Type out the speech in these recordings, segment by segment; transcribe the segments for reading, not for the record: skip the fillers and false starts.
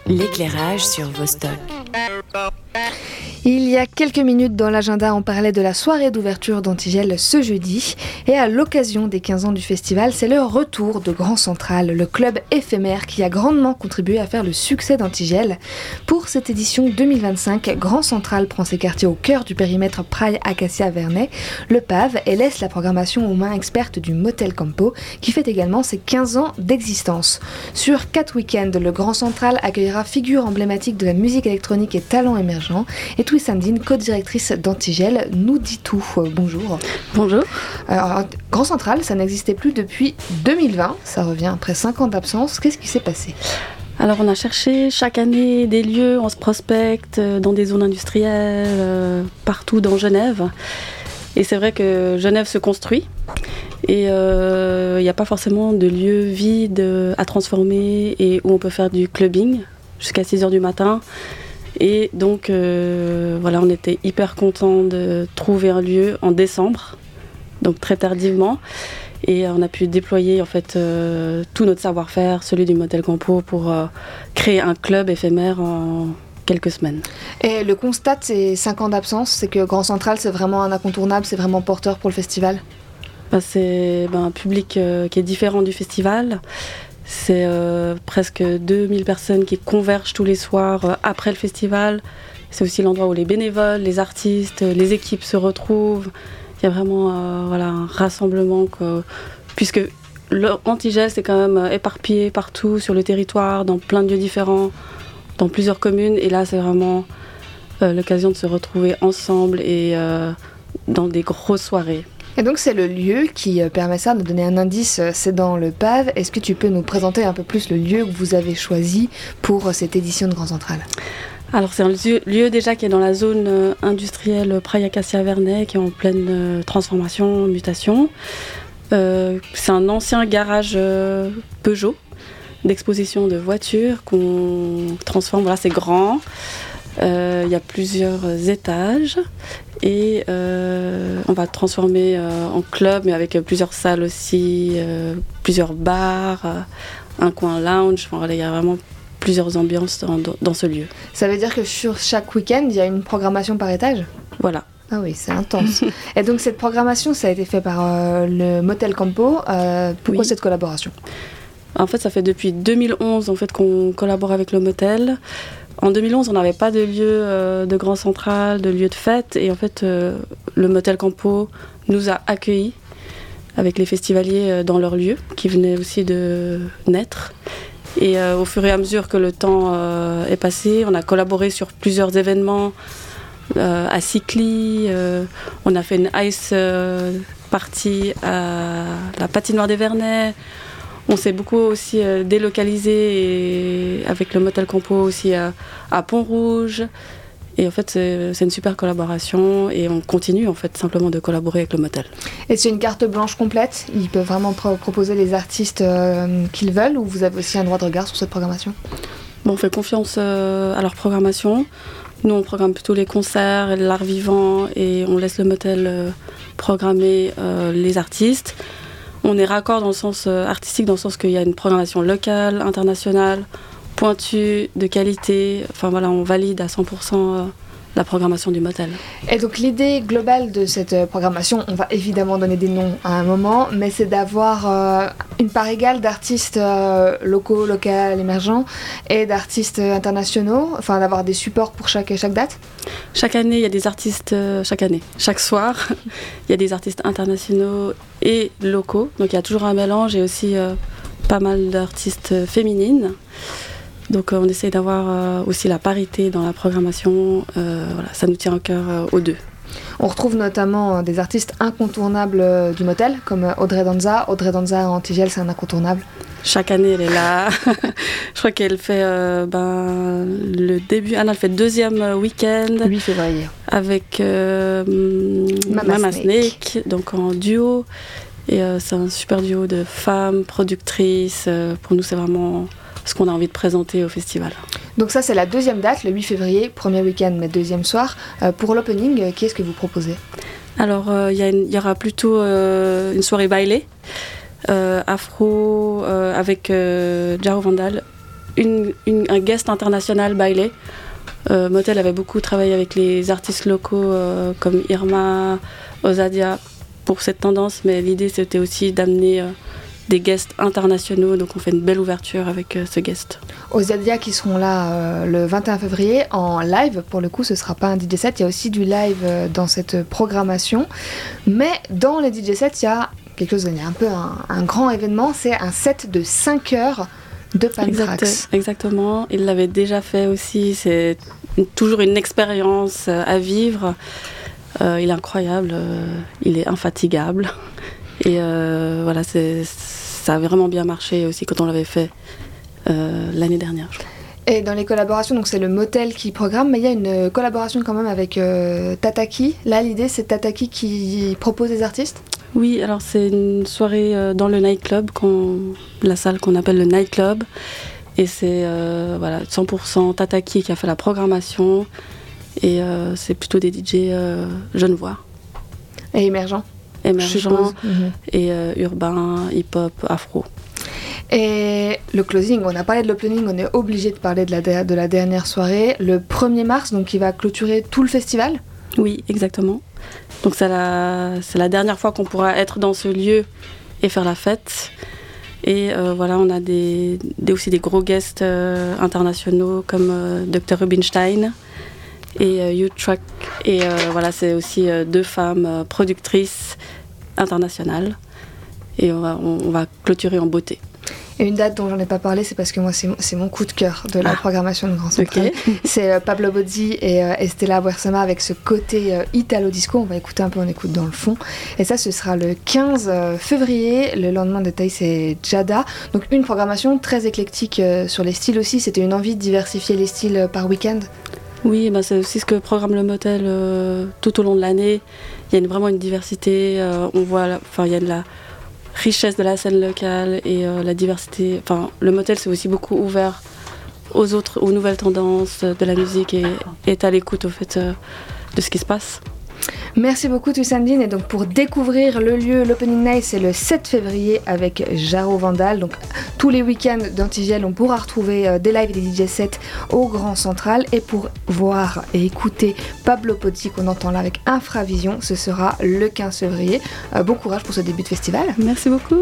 L'éclairage sur Vostok. Il y a quelques minutes dans l'agenda, on parlait de la soirée d'ouverture d'Antigel ce jeudi. Et à l'occasion des 15 ans du festival, c'est le retour de Grand Central, le club éphémère qui a grandement contribué à faire le succès d'Antigel. Pour cette édition 2025, Grand Central prend ses quartiers au cœur du périmètre Praille Acacia Vernet, le PAV, et laisse la programmation aux mains expertes du Motel Campo, qui fait également ses 15 ans d'existence. Sur 4 week-ends, le Grand Central accueillera figures emblématiques de la musique électronique et talents émergents. Et Sandine, co-directrice d'Antigel, nous dit tout. Bonjour. Bonjour. Alors, Grand Central, ça n'existait plus depuis 2020. Ça revient après 5 ans d'absence. Qu'est-ce qui s'est passé ? Alors, on a cherché chaque année des lieux, on se prospecte dans des zones industrielles, partout dans Genève. Et c'est vrai que Genève se construit. Et il n'y a pas forcément de lieu vide à transformer et où on peut faire du clubbing jusqu'à 6h du matin. Et donc, voilà, on était hyper contents de trouver un lieu en décembre, donc très tardivement. Et on a pu déployer en fait tout notre savoir-faire, celui du Motel Campo, pour créer un club éphémère en quelques semaines. Et le constat de ces 5 ans d'absence, c'est que Grand Central, c'est vraiment un incontournable, c'est vraiment porteur pour le festival ? C'est un public qui est différent du festival. C'est presque 2000 personnes qui convergent tous les soirs après le festival. C'est aussi l'endroit où les bénévoles, les artistes, les équipes se retrouvent. Il y a vraiment un rassemblement, puisque l'Antigel, c'est quand même éparpillé partout sur le territoire, dans plein de lieux différents, dans plusieurs communes. Et là, c'est vraiment l'occasion de se retrouver ensemble et dans des grosses soirées. Et donc c'est le lieu qui permet ça, de donner un indice, c'est dans le PAV. Est-ce que tu peux nous présenter un peu plus le lieu que vous avez choisi pour cette édition de Grand Central ? Alors c'est un lieu déjà qui est dans la zone industrielle Praille Acacia Vernet, qui est en pleine transformation, mutation. C'est un ancien garage Peugeot d'exposition de voitures qu'on transforme. Voilà, c'est grand. Il y a plusieurs étages et on va transformer en club, mais avec plusieurs salles aussi, plusieurs bars, un coin lounge. Enfin, il y a vraiment plusieurs ambiances dans ce lieu. Ça veut dire que sur chaque week-end, il y a une programmation par étage ? Voilà. Ah oui, c'est intense. Et donc cette programmation, ça a été fait par le Motel Campo. Pourquoi cette collaboration ? En fait, ça fait depuis 2011 en fait, qu'on collabore avec le Motel. En 2011, on n'avait pas de lieu de Grand Central, de lieu de fête. Et en fait, le Motel Campo nous a accueillis avec les festivaliers dans leur lieu, qui venaient aussi de naître. Et au fur et à mesure que le temps est passé, on a collaboré sur plusieurs événements à Cycli. On a fait une ice party à la patinoire des Vernets. On s'est beaucoup aussi délocalisé avec le Motel Campo aussi à Pont-Rouge. Et en fait, c'est une super collaboration et on continue en fait simplement de collaborer avec le Motel. Et c'est une carte blanche complète ? Ils peuvent vraiment proposer les artistes qu'ils veulent, ou vous avez aussi un droit de regard sur cette programmation ? On fait confiance à leur programmation. Nous, on programme plutôt les concerts et l'art vivant et on laisse le Motel programmer les artistes. On est raccord dans le sens artistique, dans le sens qu'il y a une programmation locale, internationale, pointue, de qualité. Enfin voilà, on valide à 100% la programmation du Motel. Et donc l'idée globale de cette programmation, on va évidemment donner des noms à un moment, mais c'est d'avoir une part égale d'artistes locaux, émergents, et d'artistes internationaux, enfin d'avoir des supports pour chaque date. Chaque année, il y a des artistes, chaque soir, il y a des artistes internationaux et locaux, donc il y a toujours un mélange et aussi pas mal d'artistes féminines. Donc on essaye d'avoir aussi la parité dans la programmation, voilà, ça nous tient à cœur aux deux. On retrouve notamment des artistes incontournables du Motel, comme Audrey Danza. Audrey Danza à Antigel, c'est un incontournable. Chaque année, elle est là. Je crois qu'elle fait le début. Elle fait le deuxième week-end. 8 février. Avec Mama Snake, donc en duo. Et c'est un super duo de femmes, productrices. Pour nous, c'est vraiment ce qu'on a envie de présenter au festival. Donc ça, c'est la deuxième date, le 8 février, premier week-end, mais deuxième soir. Pour l'opening, qu'est-ce que vous proposez ? Alors, il y aura plutôt une soirée bailée, afro, avec Jaro Vandal un guest international bailé. Motel avait beaucoup travaillé avec les artistes locaux comme Irma, Osadia pour cette tendance, mais l'idée c'était aussi d'amener des guests internationaux, donc on fait une belle ouverture avec ce guest. Osadia qui seront là le 21 février en live, pour le coup ce sera pas un DJ set, il y a aussi du live dans cette programmation, mais dans les DJ sets il y a quelque chose, il y a un peu un grand événement, c'est un set de 5 heures de Pantrax. Exactement, il l'avait déjà fait aussi, c'est toujours une expérience à vivre. Il est incroyable, il est infatigable. Et voilà, ça a vraiment bien marché aussi quand on l'avait fait l'année dernière, je crois. Et dans les collaborations, donc c'est le Motel qui programme, mais il y a une collaboration quand même avec Tataki. Là, l'idée, c'est Tataki qui propose des artistes ? Oui, alors c'est une soirée dans le nightclub, la salle qu'on appelle le nightclub. Et c'est voilà, 100% Tataki qui a fait la programmation. Et c'est plutôt des DJ genevois. Et émergents. Et urbain, hip-hop, afro. Et le closing, on a parlé de l'opening, on est obligé de parler de la dernière soirée, le 1er mars, donc qui va clôturer tout le festival. Oui, exactement. Donc c'est la dernière fois qu'on pourra être dans ce lieu et faire la fête. Et voilà, on a aussi des gros guests internationaux comme Dr Rubinstein et U-Track. Et voilà, c'est aussi 2 femmes productrices internationales. Et on va clôturer en beauté. Et une date dont j'en ai pas parlé, c'est parce que moi, c'est mon coup de cœur de la programmation de Grand Central. Okay. C'est Pablo Bozzi et Estela Buersema avec ce côté italo-disco. On va écouter un peu, on écoute dans le fond. Et ça, ce sera le 15 février. Le lendemain de Thaïs et Jada. Donc une programmation très éclectique sur les styles aussi. C'était une envie de diversifier les styles par week-end. Oui, ben c'est aussi ce que programme le Motel tout au long de l'année. Il y a vraiment une diversité. On voit, il y a de la richesse de la scène locale et la diversité. Enfin, le Motel c'est aussi beaucoup ouvert aux nouvelles tendances de la musique et est à l'écoute au fait de ce qui se passe. Merci beaucoup Toussamdine. Et donc pour découvrir le lieu, l'Opening Night c'est le 7 février avec Jaro Vandal. Donc tous les week-ends d'Antiviel on pourra retrouver des lives et des DJ sets au Grand Central. Et pour voir et écouter Pablo Bozzi qu'on entend là avec Infravision, ce sera le 15 février. Bon courage pour ce début de festival. Merci beaucoup.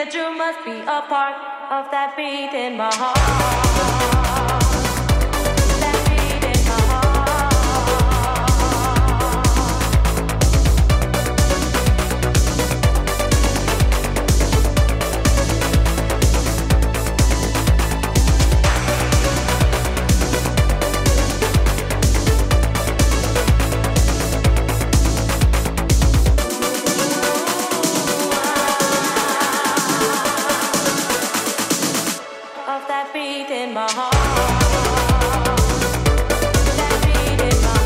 that you must be a part of that beat in my heart. That beat in my heart. Of that beat in my heart. That beat in my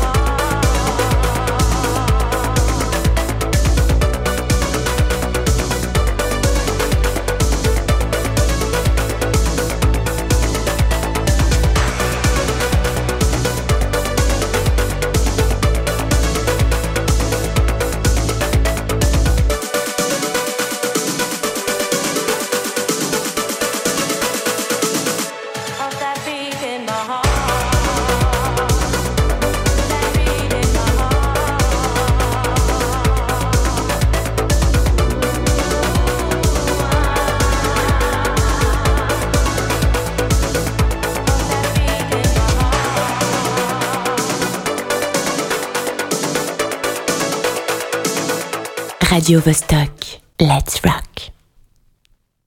Radio Vostok. Let's rock.